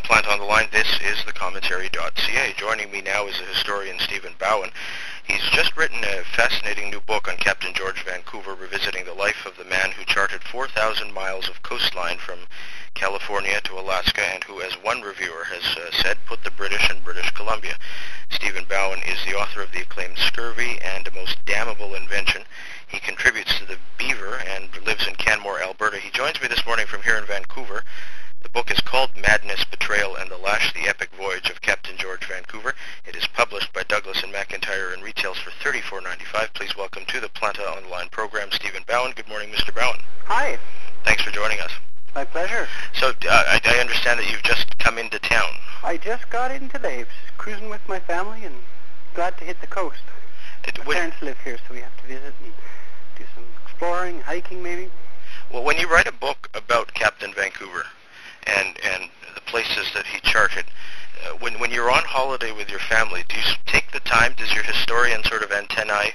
Plant on the Line. This is thecommentary.ca. Joining me now is the historian Stephen Bowen. He's just written a fascinating new book on Captain George Vancouver, revisiting the life of the man who charted 4,000 miles of coastline from California to Alaska, and who, as one reviewer has said, put the British in British Columbia. Stephen Bowen is the author of the acclaimed Scurvy and A Most Damnable Invention. He contributes to the Beaver and lives in Canmore, Alberta. He joins me this morning from here in Vancouver. The book is called Madness, Betrayal, and the Lash, the Epic Voyage of Captain George Vancouver. It is published by Douglas and McIntyre and retails for $34.95. Please welcome to the Planta Online program, Stephen Bowen. Good morning, Mr. Bowen. Hi. Thanks for joining us. My pleasure. So I understand that you've just come into town. I just got in today. Just cruising with my family and glad to hit the coast. My parents live here, so we have to visit and do some exploring, hiking maybe. Well, when you write a book about Captain Vancouver and the places that he charted, when you're on holiday with your family, do you take the time, does your historian sort of antennae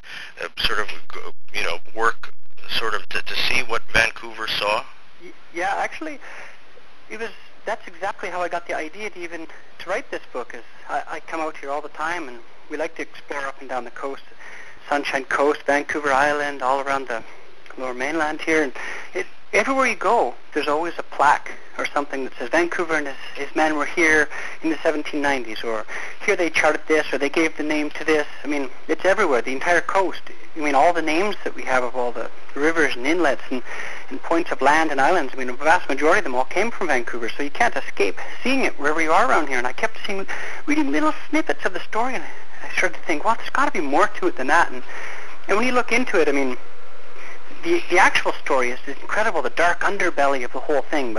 work sort of to see what Vancouver saw? Yeah, actually, that's exactly how I got the idea to write this book. Is I come out here all the time, and we like to explore up and down the coast, Sunshine Coast, Vancouver Island, all around the Lower Mainland here, and everywhere you go, there's always a plaque or something that says Vancouver and his men were here in the 1790s, or here they charted this, or they gave the name to this. I mean, it's everywhere, the entire coast. I mean, all the names that we have of all the rivers and inlets and points of land and islands, I mean, a vast majority of them all came from Vancouver, so you can't escape seeing it wherever you are around here. And I kept reading little snippets of the story, and I started to think, well, there's got to be more to it than that. And when you look into it, I mean, the actual story is incredible, the dark underbelly of the whole thing,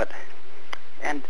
and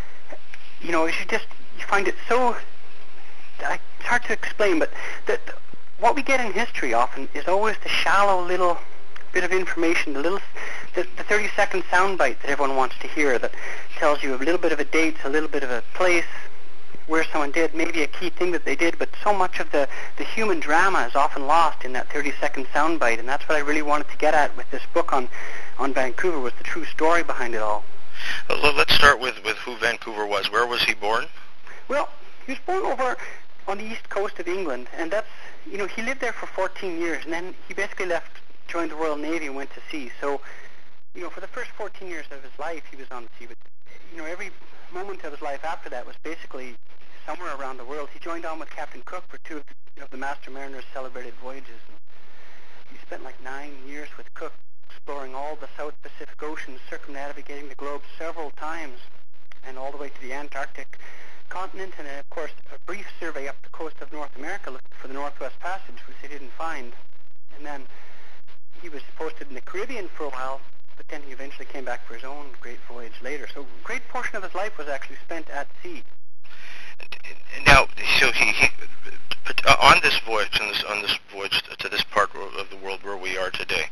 you know, you find it so, it's hard to explain, but what we get in history often is always the shallow little bit of information, the 30-second soundbite that everyone wants to hear that tells you a little bit of a date, a little bit of a place, where someone did, maybe a key thing that they did, but so much of the human drama is often lost in that 30-second soundbite, and that's what I really wanted to get at with this book on Vancouver, was the true story behind it all. Well, let's start with who Vancouver was. Where was he born? Well, he was born over on the east coast of England, and that's, you know, he lived there for 14 years, and then he basically left, joined the Royal Navy and went to sea. So, you know, for the first 14 years of his life, he was on the sea, but, you know, every moment of his life after that was basically somewhere around the world. He joined on with Captain Cook for two of the Master Mariner's celebrated voyages. And he spent like 9 years with Cook, exploring all the South Pacific Ocean, circumnavigating the globe several times, and all the way to the Antarctic continent, and of course a brief survey up the coast of North America looking for the Northwest Passage, which they didn't find. And then he was posted in the Caribbean for a while, but then he eventually came back for his own great voyage later. So a great portion of his life was actually spent at sea. Now, so he on this voyage, to this part of the world where we are today,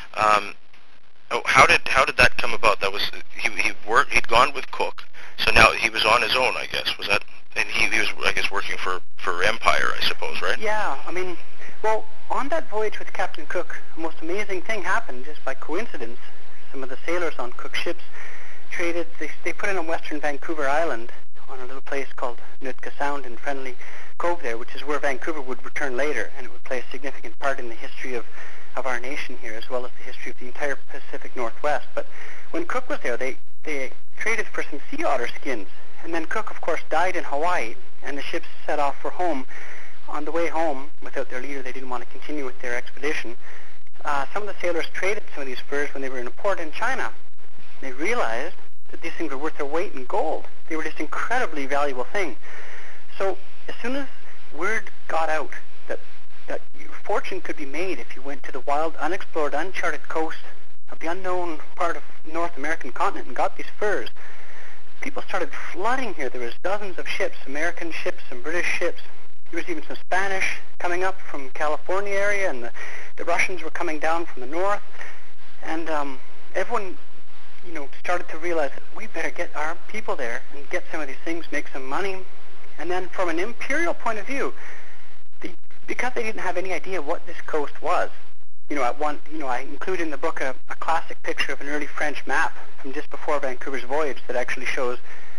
how did that come about? That was he'd gone with Cook, so now he was on his own, I guess. Was that? And he was, I guess, working for Empire, I suppose, right? Yeah, I mean, well, on that voyage with Captain Cook, the most amazing thing happened just by coincidence. Some of the sailors on Cook's ships traded. They put in on Western Vancouver Island, on a little place called Nootka Sound in Friendly Cove there, which is where Vancouver would return later, and it would play a significant part in the history of our nation here, as well as the history of the entire Pacific Northwest. But when Cook was there, they traded for some sea otter skins, and then Cook, of course, died in Hawaii, and the ships set off for home. On the way home, without their leader, they didn't want to continue with their expedition. Some of the sailors traded some of these furs when they were in a port in China. They realized that these things were worth their weight in gold. They were just incredibly valuable thing. So as soon as word got out that your fortune could be made if you went to the wild, unexplored, uncharted coast of the unknown part of North American continent and got these furs, people started flooding here. There was dozens of ships, American ships and British ships. There was even some Spanish coming up from California area, and the Russians were coming down from the north. And everyone, you know, started to realize that we better get our people there and get some of these things, make some money. And then from an imperial point of view, because they didn't have any idea what this coast was, you know, I include in the book a classic picture of an early French map from just before Vancouver's voyage that actually shows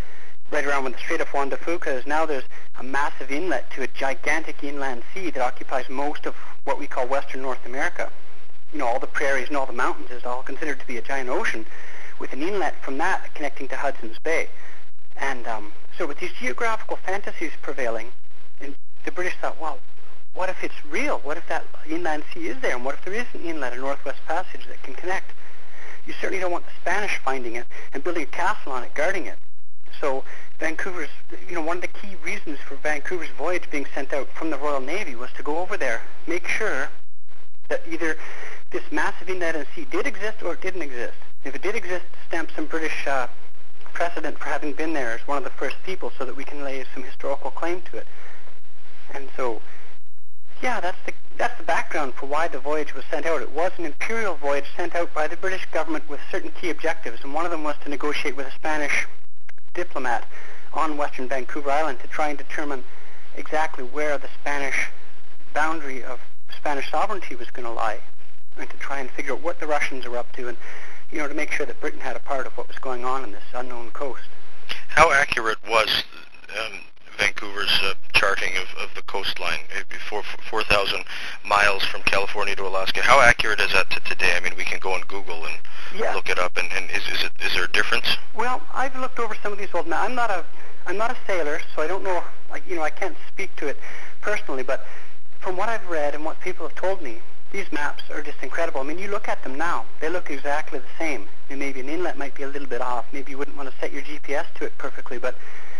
right around where the Strait of Juan de Fuca is now, there's a massive inlet to a gigantic inland sea that occupies most of what we call Western North America. All the prairies and all the mountains is all considered to be a giant ocean, with an inlet from that connecting to Hudson's Bay. And so with these geographical fantasies prevailing, and the British thought, well, what if it's real? What if that inland sea is there? And what if there is an inlet, a northwest passage that can connect? You certainly don't want the Spanish finding it and building a castle on it, guarding it. So Vancouver's, one of the key reasons for Vancouver's voyage being sent out from the Royal Navy was to go over there, make sure that either this massive inlet and sea did exist or it didn't exist. If it did exist, stamp some British precedent for having been there as one of the first people so that we can lay some historical claim to it. And so, yeah, that's the background for why the voyage was sent out. It was an imperial voyage sent out by the British government with certain key objectives, and one of them was to negotiate with a Spanish diplomat on Western Vancouver Island to try and determine exactly where the Spanish boundary of Spanish sovereignty was going to lie, and to try and figure out what the Russians are up to, and to make sure that Britain had a part of what was going on in this unknown coast. How accurate was Vancouver's charting of the coastline, before 4,000 miles from California to Alaska? How accurate is that to today? I mean, we can go on Google and look it up, and is there a difference? Well, I've looked over some of these old maps. I'm not a sailor, so I don't know. I can't speak to it personally, but from what I've read and what people have told me, these maps are just incredible. I mean, you look at them now; they look exactly the same. And maybe an inlet might be a little bit off. Maybe you wouldn't want to set your GPS to it perfectly, but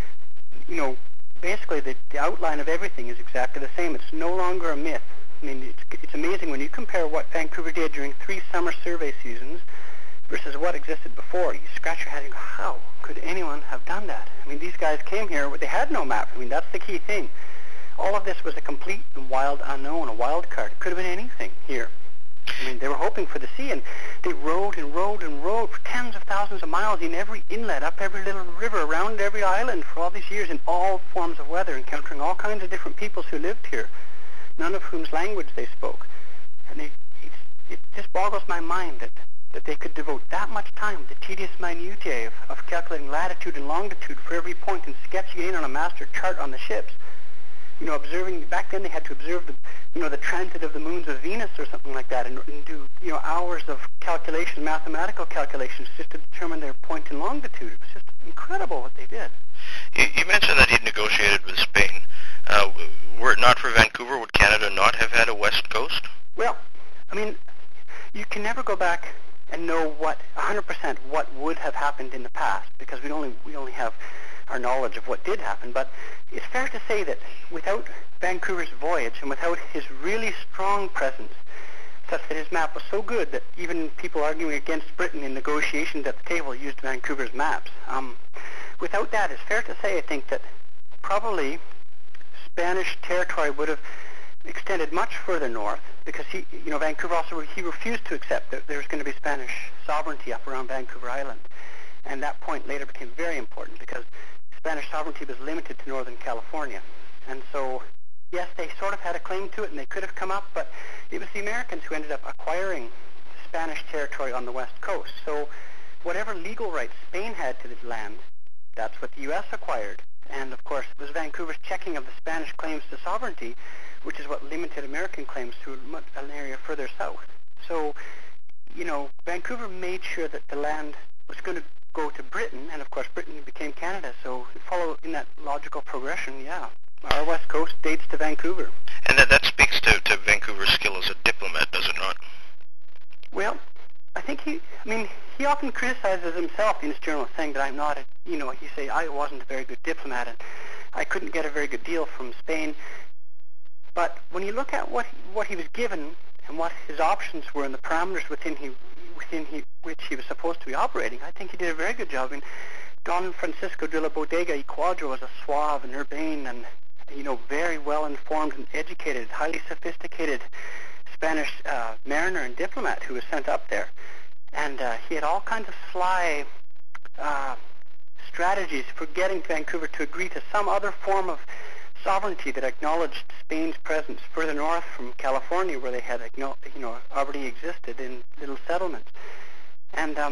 basically the outline of everything is exactly the same. It's no longer a myth. I mean, it's amazing when you compare what Vancouver did during 3 summer survey seasons versus what existed before. You scratch your head and go, how could anyone have done that? I mean, these guys came here, they had no map. I mean, that's the key thing. All of this was a complete and wild unknown, a wild card. It could have been anything here. I mean, they were hoping for the sea, and they rowed and rowed and rowed for tens of thousands of miles in every inlet, up every little river, around every island for all these years in all forms of weather, encountering all kinds of different peoples who lived here, none of whom's language they spoke. And it just boggles my mind that they could devote that much time, the tedious minutiae of calculating latitude and longitude for every point and sketching it in on a master chart on the ships. Observing, back then they had to observe the transit of the moons of Venus or something like that, and do, hours of calculation, mathematical calculations, just to determine their point in longitude. It was just incredible what they did. You mentioned that he'd negotiated with Spain. Were it not for Vancouver, would Canada not have had a west coast? Well, I mean, you can never go back and know 100% what would have happened in the past, because we only have our knowledge of what did happen. But it's fair to say that without Vancouver's voyage and without his really strong presence, such that his map was so good that even people arguing against Britain in negotiations at the table used Vancouver's maps. Without that, it's fair to say, I think, that probably Spanish territory would have extended much further north, because Vancouver also, he refused to accept that there was going to be Spanish sovereignty up around Vancouver Island. And that point later became very important, because Spanish sovereignty was limited to Northern California. And so, yes, they sort of had a claim to it, and they could have come up, but it was the Americans who ended up acquiring Spanish territory on the west coast. So whatever legal rights Spain had to the land, that's what the U.S. acquired. And, of course, it was Vancouver's checking of the Spanish claims to sovereignty, which is what limited American claims to an area further south. So, Vancouver made sure that the land was going to go to Britain, and of course Britain became Canada, so follow in that logical progression, yeah. Our west coast dates to Vancouver. And that speaks to Vancouver's skill as a diplomat, does it not? Well, I think he often criticizes himself in his journal, saying that I'm not I wasn't a very good diplomat, and I couldn't get a very good deal from Spain. But when you look at what he was given and what his options were and the parameters within which he was supposed to be operating, I think he did a very good job. I mean, Don Francisco de la Bodega y Cuadro was a suave and urbane and, very well-informed and educated, highly sophisticated Spanish mariner and diplomat who was sent up there. And he had all kinds of sly strategies for getting Vancouver to agree to some other form of sovereignty that acknowledged Spain's presence further north from California, where they had already existed in little settlements. And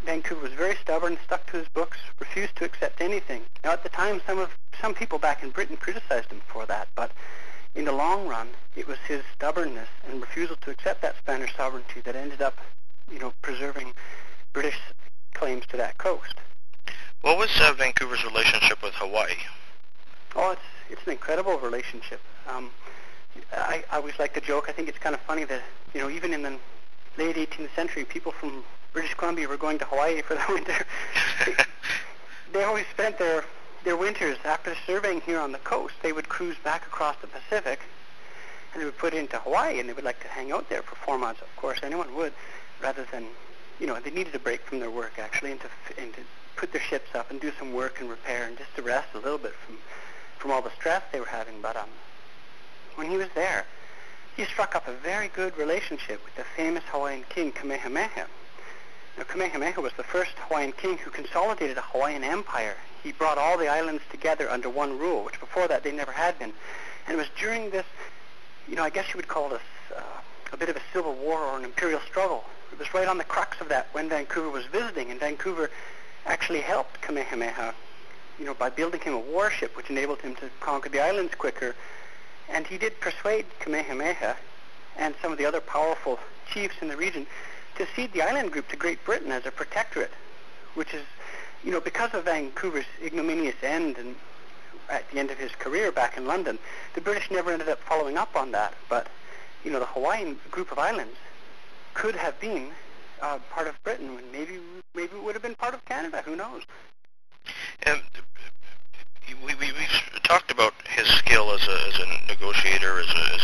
Vancouver was very stubborn, stuck to his books, refused to accept anything. Now, at the time, some people back in Britain criticized him for that, but in the long run, it was his stubbornness and refusal to accept that Spanish sovereignty that ended up, preserving British claims to that coast. What was Vancouver's relationship with Hawaii? Oh, it's an incredible relationship. I always like to joke. I think it's kind of funny that, even in the late 18th century, people from British Columbia were going to Hawaii for the winter. They always spent their winters, after surveying here on the coast, they would cruise back across the Pacific, and they would put into Hawaii, and they would like to hang out there for 4 months. Of course, anyone would, rather than, they needed a break from their work, actually, and to put their ships up and do some work and repair and just to rest a little bit from all the stress they were having. But when he was there, he struck up a very good relationship with the famous Hawaiian king, Kamehameha. Now, Kamehameha was the first Hawaiian king who consolidated a Hawaiian empire. He brought all the islands together under one rule, which before that they never had been. And it was during this, I guess you would call this a bit of a civil war or an imperial struggle. It was right on the crux of that when Vancouver was visiting, and Vancouver actually helped Kamehameha, by building him a warship, which enabled him to conquer the islands quicker. And he did persuade Kamehameha and some of the other powerful chiefs in the region to cede the island group to Great Britain as a protectorate, which is, because of Vancouver's ignominious end and at the end of his career back in London, the British never ended up following up on that. But, the Hawaiian group of islands could have been part of Britain, and maybe it would have been part of Canada. Who knows? We've talked about his skill as a negotiator,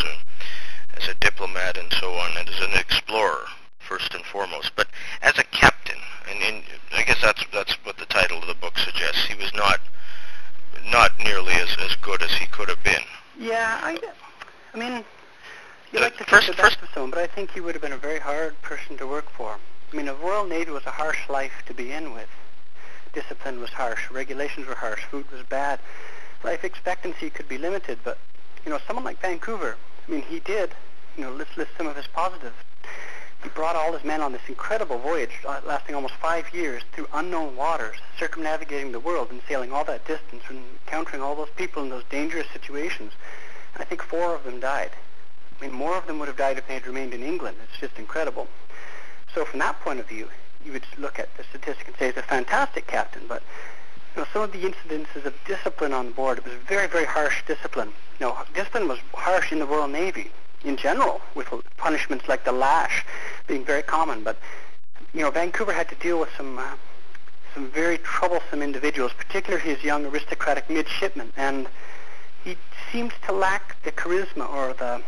as a diplomat, and so on, and as an explorer first and foremost. But as a captain, and I guess that's what the title of the book suggests. He was not nearly as good as he could have been. Yeah, I mean, you like to think the best of someone, but I think he would have been a very hard person to work for. I mean, a Royal Navy was a harsh life to begin with. Discipline was harsh, regulations were harsh, food was bad, life expectancy could be limited. But someone like Vancouver, I mean, he did. Let's list some of his positives. He brought all his men on this incredible voyage, lasting almost 5 years through unknown waters, circumnavigating the world and sailing all that distance and encountering all those people in those dangerous situations. And I think 4 of them died. I mean, more of them would have died if they had remained in England. It's just incredible. So from that point of view, you would look at the statistic and say he's a fantastic captain. But some of the incidences of discipline on board, it was very, very harsh discipline. Discipline was harsh in the Royal Navy in general, with punishments like the lash being very common. But Vancouver had to deal with some very troublesome individuals, particularly his young aristocratic midshipmen, and he seemed to lack the charisma or the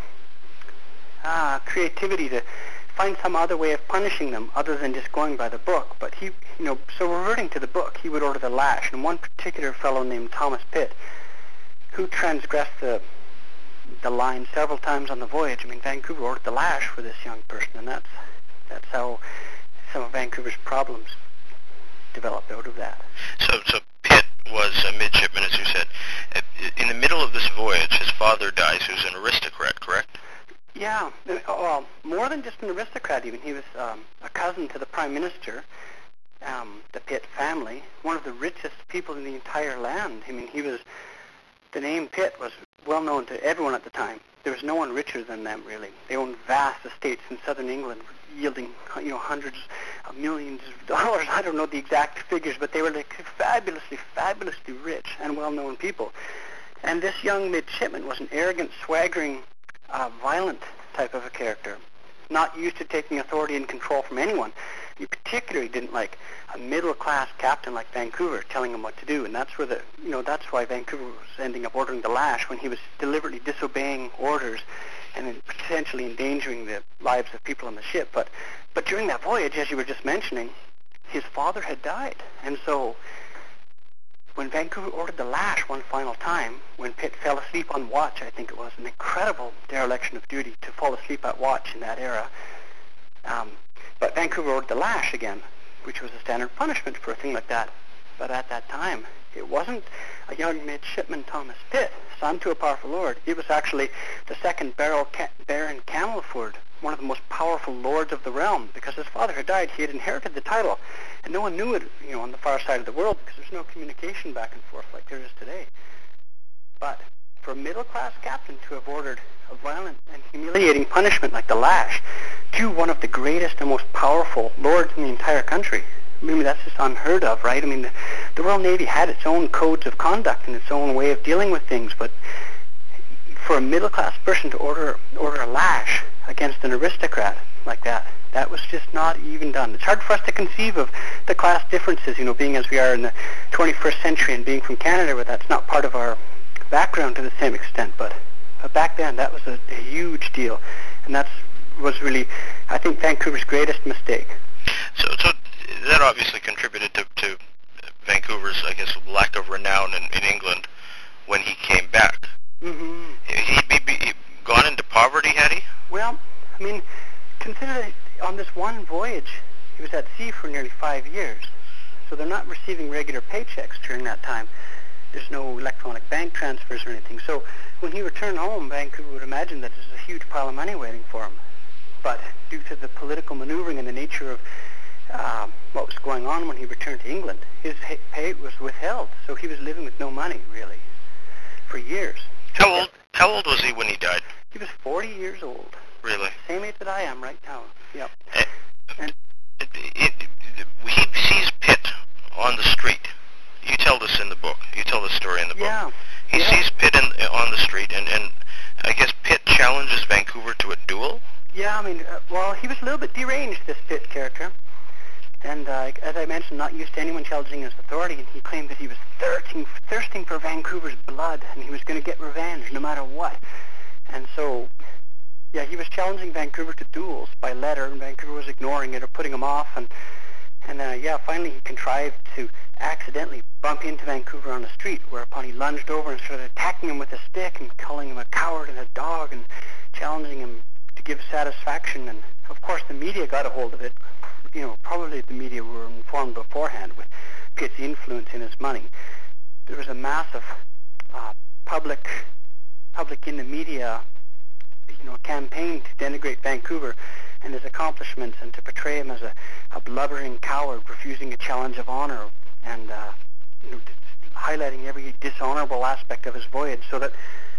creativity to find some other way of punishing them other than just going by the book. But he, so reverting to the book, he would order the lash. And one particular fellow named Thomas Pitt, who transgressed the line several times on the voyage. I mean, Vancouver ordered the lash for this young person, and that's how some of Vancouver's problems developed out of that. So Pitt was a midshipman, as you said. In the middle of this voyage, his father dies, who's an aristocrat, correct? Yeah, well, more than just an aristocrat even. He was a cousin to the Prime Minister, the Pitt family, one of the richest people in the entire land. I mean, the name Pitt was well known to everyone at the time. There was no one richer than them, really. They owned vast estates in southern England, yielding, hundreds of millions of dollars. I don't know the exact figures, but they were like fabulously rich and well-known people. And this young midshipman was an arrogant, swaggering, violent type of a character, not used to taking authority and control from anyone. He particularly didn't like a middle-class captain like Vancouver telling him what to do, and that's where that's why Vancouver was ending up ordering the lash, when he was deliberately disobeying orders and then potentially endangering the lives of people on the ship. But during that voyage, as you were just mentioning, his father had died, and so when Vancouver ordered the lash one final time, when Pitt fell asleep on watch, I think it was an incredible dereliction of duty to fall asleep at watch in that era. But Vancouver ordered the lash again, which was a standard punishment for a thing like that. But at that time, it wasn't a young midshipman, Thomas Pitt, son to a powerful lord. It was actually the second Baron Camelford, one of the most powerful lords of the realm. Because his father had died, he had inherited the title, and no one knew it, on the far side of the world, because there's no communication back and forth like there is today. But for a middle-class captain to have ordered a violent and humiliating punishment like the lash to one of the greatest and most powerful lords in the entire country, I mean, that's just unheard of, right? I mean, the Royal Navy had its own codes of conduct and its own way of dealing with things, but for a middle-class person to order a lash against an aristocrat like that was just not even done. It's hard for us to conceive of the class differences, being as we are in the 21st century and being from Canada, where that's not part of our background to the same extent. But back then, that was a huge deal, and that was really, I think, Vancouver's greatest mistake. So that obviously contributed to Vancouver's, I guess, lack of renown in England when he came back. Mm-hmm. He'd gone into poverty, had he? Well, I mean, consider that on this one voyage, he was at sea for nearly 5 years. So they're not receiving regular paychecks during that time. There's no electronic bank transfers or anything. So when he returned home, Vancouver would imagine that there's a huge pile of money waiting for him. But due to the political maneuvering and the nature of what was going on when he returned to England, his pay was withheld. So he was living with no money, really, for years. How old was he when he died? He was 40 years old. Really? Same age that I am right now. Yep. He sees Pitt on the street. You tell this in the book. You tell the story in the book. Yeah. He sees Pitt on the street, and I guess Pitt challenges Vancouver to a duel? Yeah, I mean, well, he was a little bit deranged, this Pitt character. And as I mentioned, not used to anyone challenging his authority, and he claimed that he was thirsting for Vancouver's blood, and he was going to get revenge no matter what. And so, yeah, he was challenging Vancouver to duels by letter, and Vancouver was ignoring it or putting him off. And finally he contrived to accidentally bump into Vancouver on the street, whereupon he lunged over and started attacking him with a stick and calling him a coward and a dog and challenging him to give satisfaction. And, of course, the media got a hold of it. Probably the media were informed beforehand with Pitt's influence and his money. There was a massive public in the media, campaign to denigrate Vancouver and his accomplishments and to portray him as a blubbering coward refusing a challenge of honor and, highlighting every dishonorable aspect of his voyage, so that,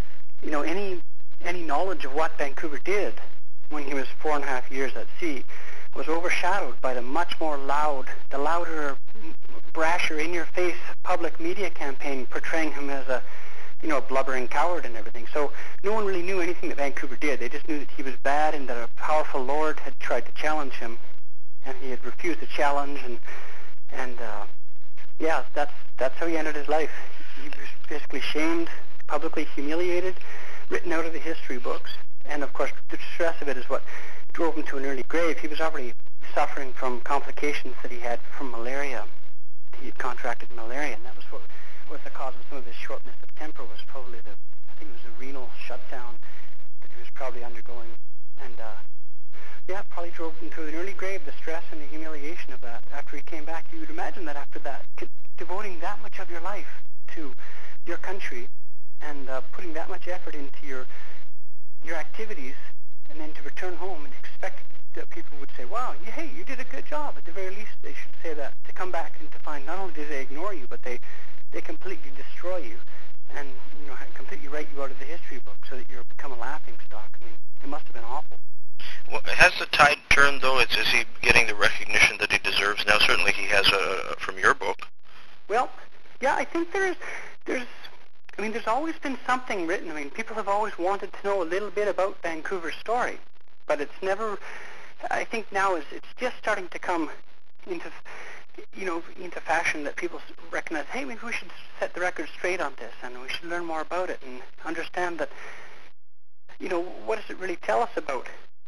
any knowledge of what Vancouver did when he was 4.5 years at sea was overshadowed by the much more louder, brasher, in-your-face public media campaign portraying him as a blubbering coward and everything. So no one really knew anything that Vancouver did. They just knew that he was bad and that a powerful lord had tried to challenge him, and he had refused the challenge. And that's how he ended his life. He was basically shamed, publicly humiliated, written out of the history books. And of course, the stress of it is what drove him to an early grave. He was already suffering from complications that he had from malaria. He had contracted malaria, and that was what was the cause of some of his shortness of temper. Was probably I think it was a renal shutdown that he was probably undergoing, and probably drove him to an early grave. The stress and the humiliation of that. After he came back, you would imagine that after that, devoting that much of your life to your country and putting that much effort into your activities, and then to return home and expect that people would say, wow, hey, you did a good job. At the very least, they should say that. To come back and to find not only did they ignore you, but they completely destroy you and completely write you out of the history book so that you become a laughing stock. I mean, it must have been awful. Well, has the tide turned, though? Is he getting the recognition that he deserves now? Certainly he has from your book. Well, yeah, I think there's always been something written. I mean, people have always wanted to know a little bit about Vancouver's story, but it's never, I think now it's just starting to come into fashion that people recognize, hey, maybe we should set the record straight on this, and we should learn more about it and understand that, what does it really tell us about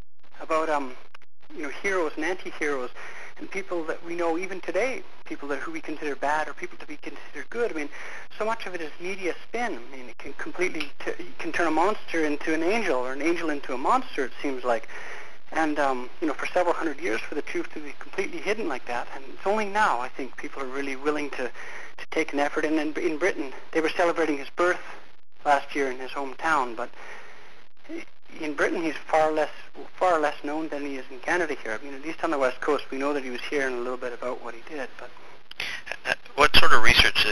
heroes and anti-heroes and people that we know even today, people who we consider bad or people to be considered good. I mean, so much of it is media spin. I mean, it can you can turn a monster into an angel or an angel into a monster, it seems like. And, for several hundred years for the truth to be completely hidden like that. And it's only now, I think, people are really willing to take an effort. And in Britain, they were celebrating his birth last year in his hometown. But, in Britain he's far less known than he is in Canada here. I mean, at least on the West Coast, we know that he was here and a little bit about what he did. But what sort of research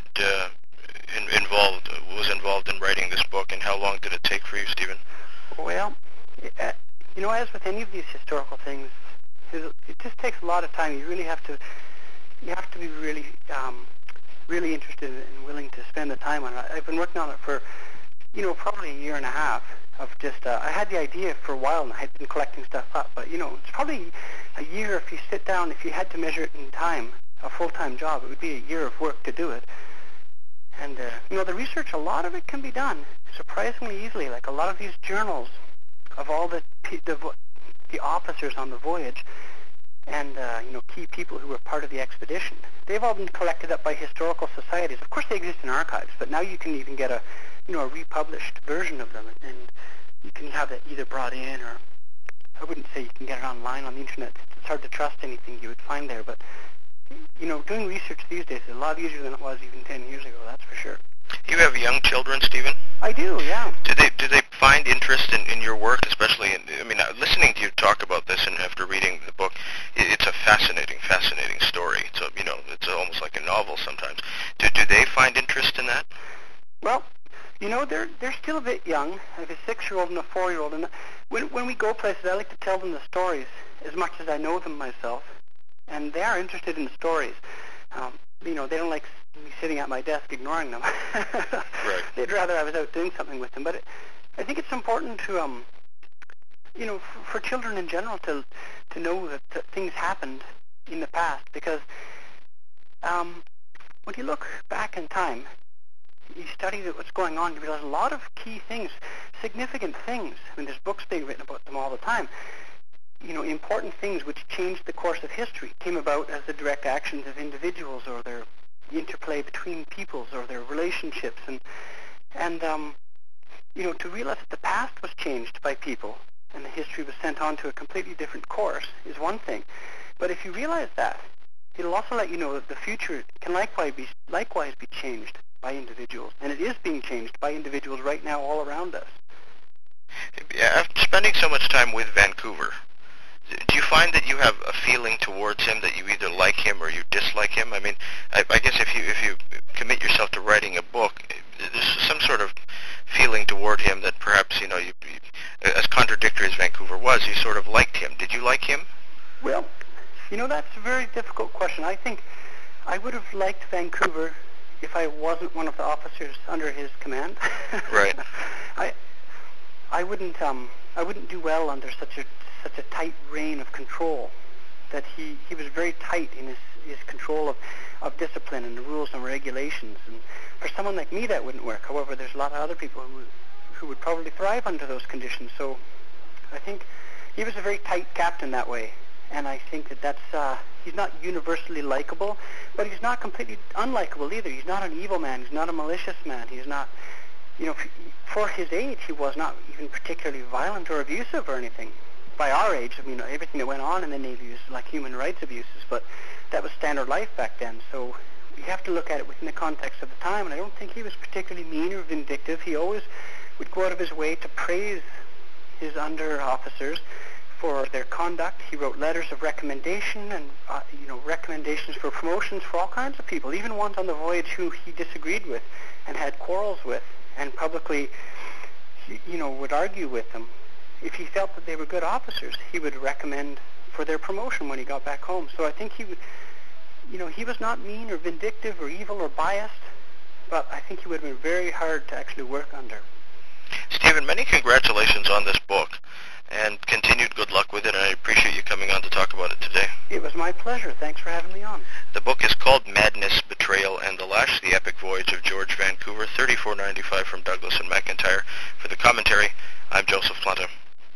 was involved in writing this book, and how long did it take for you, Stephen? Well, as with any of these historical things, it just takes a lot of time. You have to be really interested and willing to spend the time on it. I've been working on it for, probably a year and a half. I had the idea for a while and I had been collecting stuff up, but it's probably a year if you sit down. If you had to measure it in time, a full-time job, it would be a year of work to do it. And the research, a lot of it can be done surprisingly easily. Like a lot of these journals of all the officers on the voyage and key people who were part of the expedition, they've all been collected up by historical societies. Of course, they exist in archives, but now you can even get a republished version of them, and you can have it either brought in, or I wouldn't say you can get it online on the internet. It's hard to trust anything you would find there, but doing research these days is a lot easier than it was even 10 years ago, that's for sure. You have young children, Stephen? I do, yeah. Do they find interest in your work, especially listening to you talk about this and after reading the book, it's a fascinating story. It's almost like a novel sometimes. Do they find interest in that? Well, they're still a bit young. I have a 6-year-old and a 4-year-old, and when we go places, I like to tell them the stories as much as I know them myself, and they are interested in the stories. They don't like me sitting at my desk ignoring them. Right. They'd rather I was out doing something with them. But I think it's important to, for children in general to know that things happened in the past, because when you look back in time, you study what's going on, you realize a lot of key things, significant things. I mean, there's books being written about them all the time. Important things which changed the course of history came about as the direct actions of individuals, or their interplay between peoples, or their relationships, and to realize that the past was changed by people and the history was sent on to a completely different course is one thing. But if you realize that, it'll also let you know that the future can likewise be changed by individuals, and it is being changed by individuals right now all around us. After spending so much time with Vancouver, do you find that you have a feeling towards him, that you either like him or you dislike him? I mean, I guess if you commit yourself to writing a book, there's some sort of feeling toward him that perhaps, you, as contradictory as Vancouver was, you sort of liked him. Did you like him? Well, that's a very difficult question. I think I would have liked Vancouver if I wasn't one of the officers under his command. Right. I wouldn't do well under such a tight rein of control. That he was very tight in his control of discipline and the rules and regulations. And for someone like me, that wouldn't work. However, there's a lot of other people who would probably thrive under those conditions. So I think he was a very tight captain that way. And I think that's he's not universally likable, but he's not completely unlikable either. He's not an evil man. He's not a malicious man. He's not, for his age, he was not even particularly violent or abusive or anything. By our age, everything that went on in the Navy was like human rights abuses, but that was standard life back then. So you have to look at it within the context of the time, and I don't think he was particularly mean or vindictive. He always would go out of his way to praise his under officers for their conduct. He wrote letters of recommendation and recommendations for promotions for all kinds of people, even ones on the voyage who he disagreed with and had quarrels with, and publicly would argue with them. If he felt that they were good officers, he would recommend for their promotion when he got back home. So I think he was not mean or vindictive or evil or biased, but I think he would have been very hard to actually work under. Stephen, many congratulations on this book, and continued good luck with it, and I appreciate you coming on to talk about it today. It was my pleasure. Thanks for having me on. The book is called Madness, Betrayal, and the Lash, The Epic Voyage of George Vancouver, $34.95 from Douglas and McIntyre. For the commentary, I'm Joseph Planta.